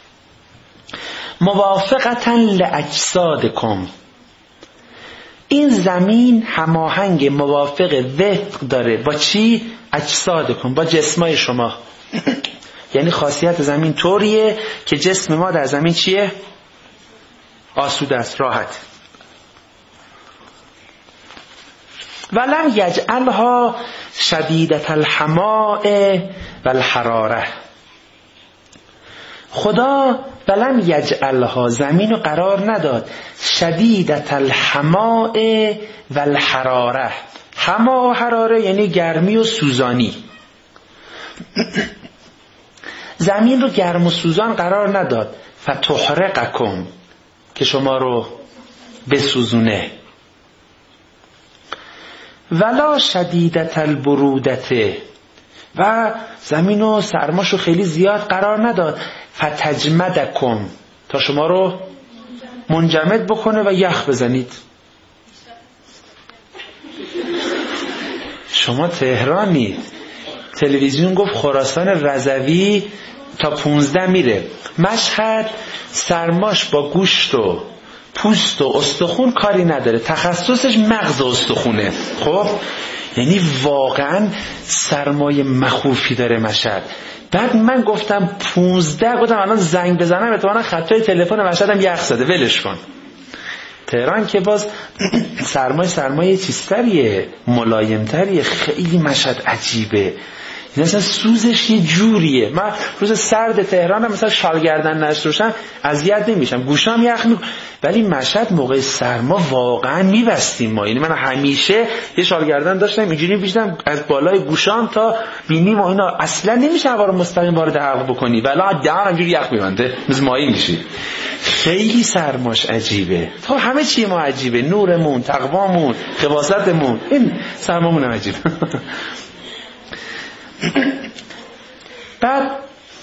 موافقتا لاجسادکم، این زمین هماهنگ موافق وفق داره با چی؟ اجسادکم، با جسمای شما. یعنی خاصیت زمین طوریه که جسم ما در زمین چیه؟ آسوده است، راحت. ولم یجعلها شدیدة الحماء والحراره. خدا ولم یجعلها، زمین رو قرار نداد شدیدة الحماء والحراره. حما و حراره یعنی گرمی و سوزانی. زمین رو گرم و سوزان قرار نداد فتحرقکم، که شما رو بسوزونه. ولا شدیدة البرودته، و زمین و سرماشو خیلی زیاد قرار نداد فتجمدکم، تا شما رو منجمد بکنه و یخ بزنید. شما تهرانید، تلویزیون گفت خراسان رضوی تا پونزده میره. مشهد سرماش با گوشت و پوست و استخون کاری نداره، تخصصش مغز و استخونه. خب یعنی واقعا سرمایه مخوفی داره مشهد. بعد من گفتم پونزده، گفتم الان زنگ بزنم اتفاقا خطای تلفن مشهدم یخ زده، ولش کن. تهران که باز سرمایه سرمایه چیزتریه، ملایمتریه. خیلی مشهد عجیبه، مثلا سوزش یه جوریه. من روز سرد تهرانم مثلا شال گردن نشوشم اذیت نمیشم، گوشام یخ می، ولی مشهد موقع سرما واقعا میبستیم ما. یعنی من همیشه یه شال گردن داشتم اینجوری می‌پیچیدم از بالای گوشام تا بینیم و اینا، اصلا نمیشه هوا رو مستقیم وارد عقل بکنی، ولی دهان اینجوری یخ میبنده، مثل ماهی میشی. خیلی سرماش عجیبه. تا همه چی ما عجیبه، نورمون، تقوامون، خواستمون، این سرمامون هم عجیبه. بعد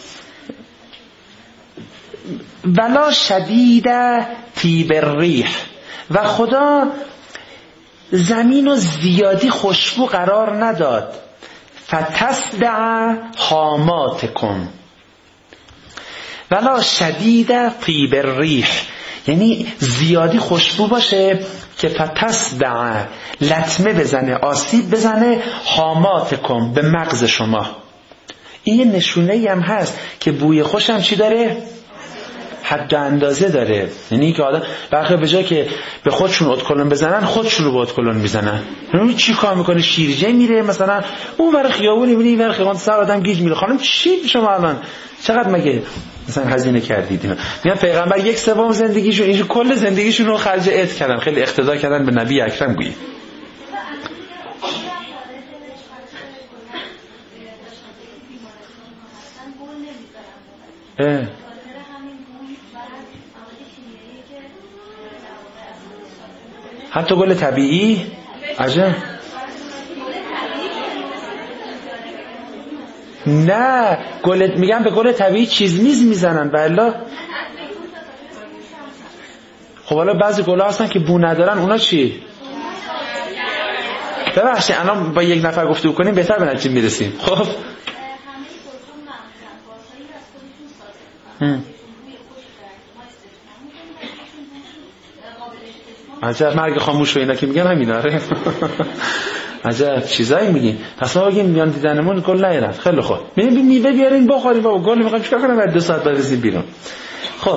ولا شدید طیب الریح، و خدا زمین و زیادی خوشبو قرار نداد فتصدع حاماتکم. ولا شدید طیب الریح یعنی زیادی خوشبو باشه که فتصدع، لطمه بزنه، آسیب بزنه، حاماتکم، به مغز شما. این یه نشونه‌ای هم هست که بوی خوشم چی داره؟ حد و اندازه داره. یعنی که آدم برخی به جای که به خودشون ادکلون بزنن خودشون رو به ادکلون میزنن. یعنی چی کار میکنه؟ شیرجه میره مثلا اون ور خیابون میبینی این ور خیابون سر آدم گیج میره. خانم چی شما الان چقدر مگه مثلا هزینه کردید؟ میگن پیغمبر یک سوم زندگیشون، اینجا کل زندگیشون رو خرج عید کردن، خیلی اقتدا کردن به نبی اکرم. گویی اه حتی گل طبیعی عجب. نه گل میگم به گل طبیعی چیز میز میزنن والا. خب حالا بعضی گلا هستن که بو ندارن، اونا چی؟ ببخشید الان با یک نفر گفتگو کنیم بهتر به نتیجه میرسیم. خب هم. عجب مرگ خاموش و اینا که میگن همین. آره عجب چیزایی میگین. پس ما بگیم میان دیدنمون گل نیارن. خیلی خوب میبینیم میوه بیارین بخوریم بابا، گل میخوایم چیکار کنیم بعد دو ساعت بریزیم بیرون. خب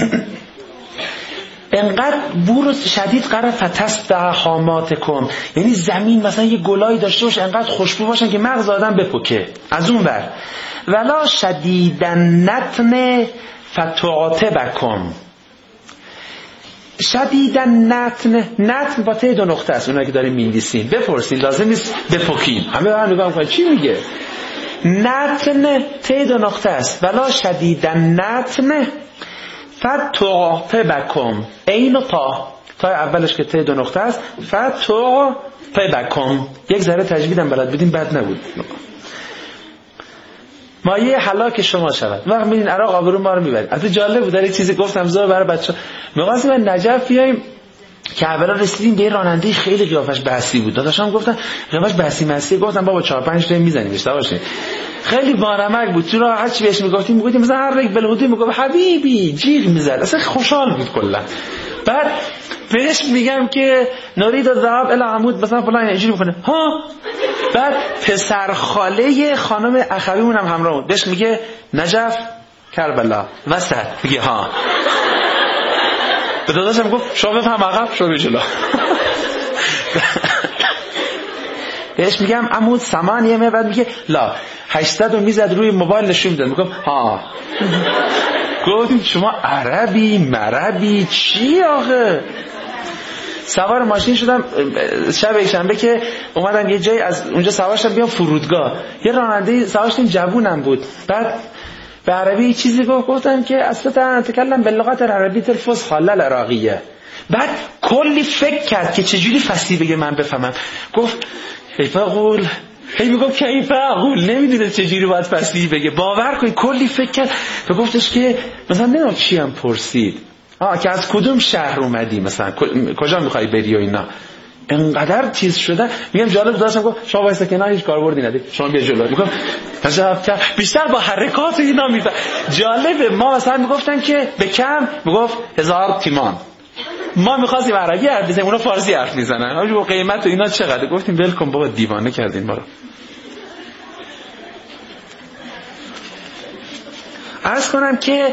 انقدر بور شدید قرار فتصدع حاماتکم، یعنی زمین مثلا یه گلایی داشته باشه انقدر خوشبو باشن که مغز آدم بپکه. از اون ور ولا شدیدن نتن فتعاتبکم. شدیدن نتن، نتن با ته دو نقطه است. اونایی که داریم می‌نویسین بپرسین، لازم نیست بپکین. همه هم نگاه می‌کنن چی میگه. نتن ته دو نقطه است. ولا شدیدن نتن فتعاقبکم، عین و تا، تا اولش که ته دو نقطه است، فتعاقبکم، یک ذره تجویدم بلد بودیم بد نبود، مایه هلاک شما شود. وقت میدین عراق آبرو ما رو میبرید. البته جالب بود، یه چیزی گفتم زور برای بچه‌ها، می‌خواستیم من نجف بیایم که اولا رسیدیم به راننده خیلی قیافش بحثی بود. داداشم گفتن قیافش بحثی مستی، گفتم بابا چهار پنج تا میزنیم اشتباه باشه. خیلی بانمک بود. تو راه هر چی بهش میگفتیم میگفتیم مثلا هر یک بلهودی میگفت حبیبی جیغ میزد، اصلا خوشحال بود کلا. بعد بهش میگم که نرید الذهاب الی عمود مثلا فلان اینجوری میکنه ها. بعد پسر خاله خانم اخویمون هم همراه بود، بهش میگه نجف کربلا وسط، میگه ها. به داداشم گفت شما بفهم عقب شما به جلو. بهش میگم عمود ثمانیه می، بعد میگه لا هشتصد رو میزد روی موبایل نشون میداد، میگم ها. گفتیم شما عربی مربی چی آخه؟ سوار ماشین شدم شب شنبه که اومدم یه جای از اونجا سوار شدم بیام فرودگاه، یه راننده سوار شدیم جوونم بود، بعد به عربی چیزی گفت، گفتم که اصلا تکلم باللغت العربیه الفصحی العراقیه. بعد کلی فکر کرد که چجوری فصیح بگه من بفهمم، گفت کیف اقول، هی میگم کیف اقول، نمیدونه چجوری باید فصیح بگه. باور کنید کلی فکر کرد و گفتش که مثلا نمیدونم چی هم پرسید، آه که از کدوم شهر اومدی، مثلا کجا میخوای بری و اینا. انقدر چیز شده. میگم جالب داشتم، گفت شما وایسا کنار هیچ کاربردی ندید، شما بیا جلو. میگم تشابه بیشتر با حرکات اینا میفهم. جالبه ما مثلا میگفتن که به کم میگفت هزار تیمان، ما می‌خواستیم عربی حرف بزنیم اونا فارسی حرف میزنن، آجو قیمت و اینا چقدر. گفتیم ول کن بابا دیوانه کردین ما رو. عرض کنم که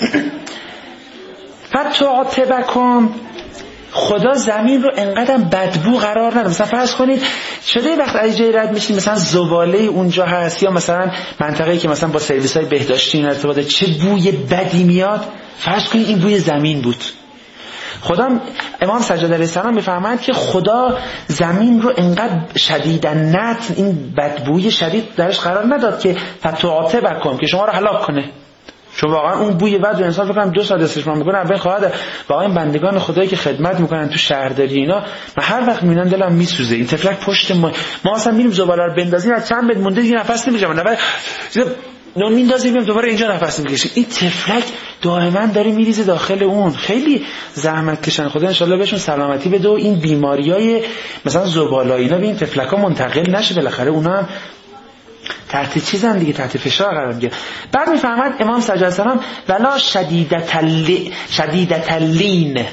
فتعاقبکم، خدا زمین رو انقدر بدبو قرار نده. مثلا فرض کنید شده وقت از جای رد میشین مثلا زباله اونجا هست، یا مثلا منطقه‌ای که مثلا با سرویس‌های بهداشتی این ارتباطه، چه بوی بدی میاد. فرض کنید این بوی زمین بود. خدا امام سجاد علیه السلام میفهمند که خدا زمین رو انقدر شدیداً نتن، این بدبوی شدید درش قرار نداد که فتعاقبکم، که شما رو هلاک کنه. چون واقعا اون بوی بد و انسان فکر کنم دو ساعت استشمام میکنه اول خواهد. واقعا بندگان خدایی که خدمت میکنن تو شهرداری اینا، من هر وقت میبینم دلم میسوزه. این تفلک پشت ما، ما اصلا میریم زباله رو بندازیم از چند متر مونده دیگه نفس نمیکشیم، نه نو میندازیم دوباره اینجا نفس میکشیم. این تفلک دائما داره میریزه داخل اون. خیلی زحمت کشن، خدا ان شاءالله بهشون سلامتی بده و این بیماریای مثلا زباله اینا به این تفلکا منتقل نشه، بالاخره اونا هم تحت چیزن دیگه، تحت فشار قرار میگیره. بعد میفهمد امام سجاد السلام ولا شدیدت اللی شدیدت اللین،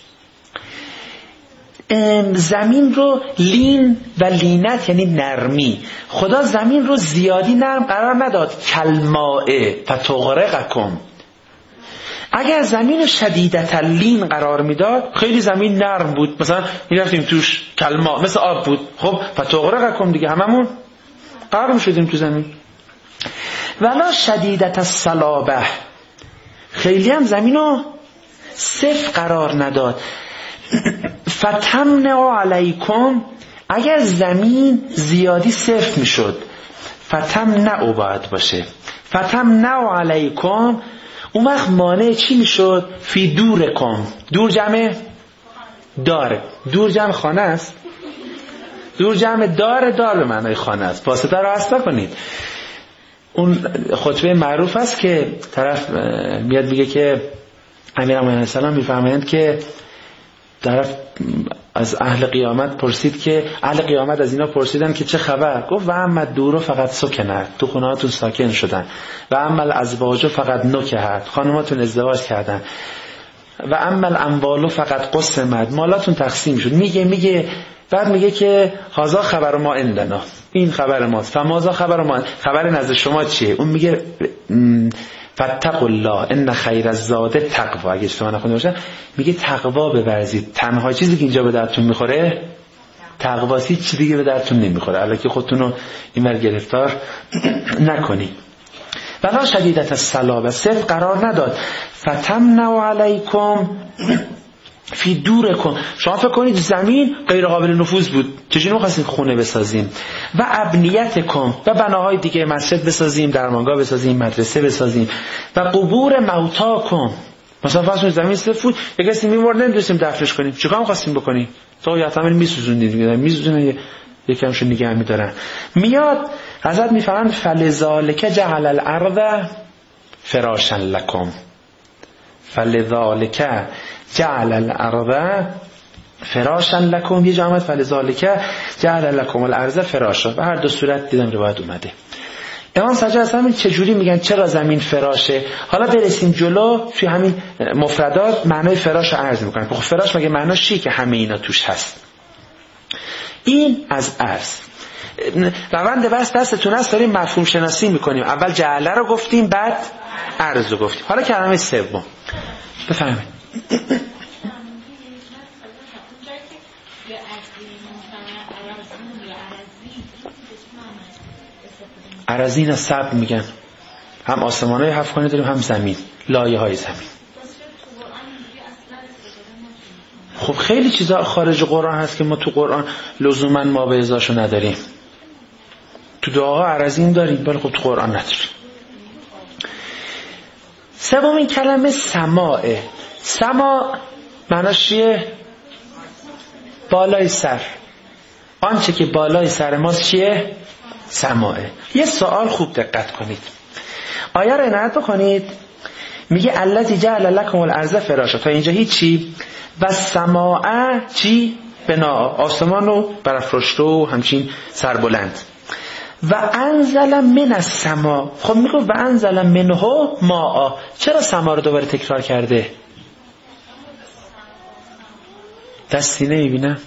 زمین رو لین و لینت یعنی نرمی، خدا زمین رو زیادی نرم قرار نداد. کلمائه فتغرقکم، اگر زمین رو شدیدت اللین قرار میداد خیلی زمین نرم بود، مثلا میرفتیم توش کلما مثل آب بود، خب فتغرقکم دیگه هممون غرق میشدیم تو زمین. ولا شدیدت الصلابه، خیلی هم زمین رو صفر قرار نداد. فتمنع علیکم، اگر زمین زیادی صفر میشد، فتمنع باید باشه، فتمنع علیکم، اون وقت مانع چی میشد؟ فی دورکم، دور جمع داره، دور جمع خانه است، دور جمع دار، دار به معنای خانه است. واسطه رو اصلا کنید. اون خطبه معروف است که طرف میاد میگه که امیرالمومنین علیه السلام میفرمایند که طرف از اهل قیامت پرسید که اهل قیامت از اینا پرسیدن که چه خبر؟ گفت و اما دورو فقط سکنه، تو خونهاتون ساکن شدن، و اما الازواج فقط نکهت، خانماتون ازدواج کردن، و اما الاموال فقط قسمت، مالاتون تقسیم شد. میگه میگه بعد میگه که هازا خبر ما عندنا، این خبر ماست، فمازا خبر ما، خبر نزد شما چیه؟ اون میگه فتقوا الله ان خیر الزاد تقوا، اگه اشتباه نکنم باشه میگه تقوا بورزید. تنها چیزی که اینجا به درتون میخوره تقواست، هیچ چیزی دیگه به درتون نمیخوره. الکی خودتون رو اینور گرفتار نکنید. ولا شدیدت الصلابه، صفر قرار نداد. فتمنع علیکم فی دورکم، شما فکر کنید زمین غیر قابل نفوذ بود، چجوری می‌خواستیم خونه بسازیم؟ و ابنیتکم، و بناهای دیگه، مسجد بسازیم، درمانگاه بسازیم، مدرسه بسازیم. و قبور موتاکم، مثلا فرض کنید زمین سه فوت، یک کسی میمرد نمی‌دونستیم دفنش کنیم، چیکار می‌خواستیم بکنیم؟ تو یا تمام میسوزوندید دیگه، میسوزونن یکمشو نگه می‌دارن. میاد حضرت میفرمایند فلذالک جعل الارض فراشا لكم، فلذالک جعل الارض فراشا لكم، یه جامعه فلذالک جعل لكم الارض فراشا، به هر دو صورت دیدم روایت اومده. امام سجاد اصلا همین چجوری میگن چرا زمین فراشه؟ حالا برسیم جلو توی همین مفردات معنای فراش رو عرض میکنن. خب فراش مگه معناش چیه که همه اینا توش هست؟ این از عرض. روند بس دستتون هست، داریم مفهوم شناسی میکنیم. اول جعله رو گفتیم، بعد عرض رو گفتیم. حالا کلمه سوم بفهمید. ارضین سبع میگن، هم آسمان‌های هفت گانه داریم، هم زمین، لایه های زمین. خب خیلی چیزا خارج قرآن هست که ما تو قرآن لزوما ما به ازاشو نداریم. تو دعاها ارضین داریم ولی خب تو قرآن نداریم. سومین کلمه سماعه. سماع معناش چیه؟ بالای سر. آنچه که بالای سر ماست چیه؟ سماعه. یه سوال خوب دقت کنید، آیه رو عنایت بکنید. میگه الذی جعل لکم الارض فراشا، تا اینجا هیچی. و سماع چی؟ بنا، آسمان رو برافراشته و همچین سربلند. و انزل من السما، خب میگه و انزل منه ماء، چرا سما رو دوباره تکرار کرده؟ دستی نمیبینم؟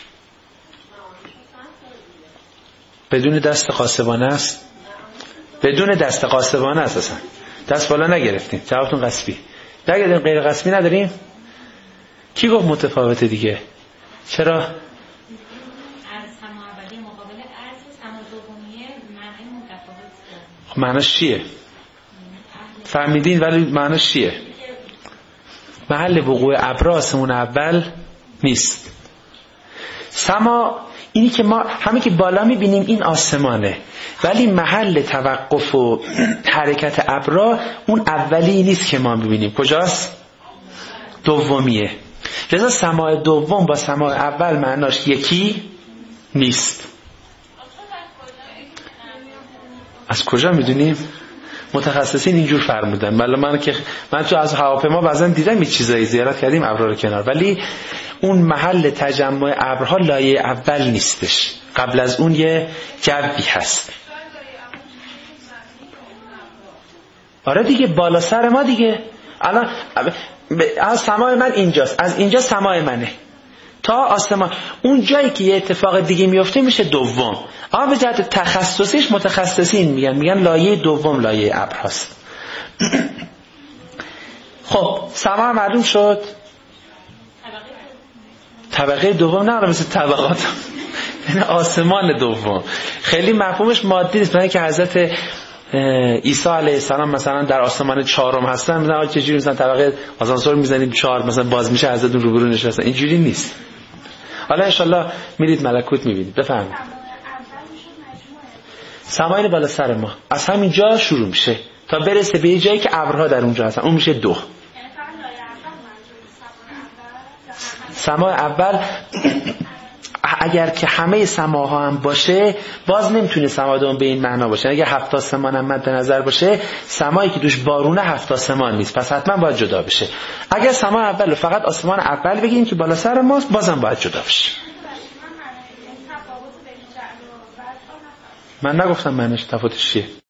بدون دست قاسبانه است؟ بدون دست قاسبانه است، اصلا دست بالا نگرفتیم. جوابتون قصبی نگردیم، غیر قصبی نداریم. کی گفت متفاوته دیگه؟ چرا؟ ارز سما اولی مقابل ارز سما دومیه معنی متفاوته. خب معناش چیه؟ فهمیدین ولی معناش چیه؟ محل وقوع ابر آسمون اول نیست. سما اینی که ما همه که بالا میبینیم این آسمانه، ولی محل توقف و حرکت ابرا اون اولی نیست که ما میبینیم. کجاست؟ دومیه. لذا سماع دوم با سماع اول معناش یکی نیست. از کجا میدونیم؟ متخصصین اینجور فرمودن. ولی من که من تو از هواپیما بعضا دیدم این چیزایی زیارت کردیم ابرها رو کنار، ولی اون محل تجمع ابرها لایه اول نیستش، قبل از اون یه جوی هست. آره دیگه، بالا سر ما دیگه. الان از سماع من اینجاست، از اینجا سماع منه تا آسمان. اون جایی که یه اتفاق دیگه میفته میشه دوم. اما به جهت تخصصیش متخصصین میگن میگن لایه دوم لایه ابر هست. خب سماع معلوم شد. طبقه دوم نه مثل طبقات، یعنی آسمان دوم. خیلی مفهومش مادی نیست. برای که حضرت عیسی علیه السلام مثلا در آسمان چهارم هستن، مثلا چجوری مثلا طبقه آسانسور میزنیم چهار مثلا باز میشه حضرتون روبرو نشستن، اینجوری نیست. حالا ان شاءالله میرید ملکوت میبینید. بفرمایید. سماع بالا سر ما از همین جا شروع میشه تا برسه به یه جایی که ابرها در اونجا هستن، اون میشه دو. سماع اول اگر که همه سماها هم باشه باز نمیتونه سماع دوم به این معنا باشه. اگر هفت آسمان هم مد نظر باشه، سماعی که دوش بارونه هفت آسمان نیست، پس حتما باید جدا بشه. اگر سماع اول فقط آسمان اول بگیم که بالا سر ماست، بازم باید جدا بشه. من نگفتم معنیش تفاوتش چیه.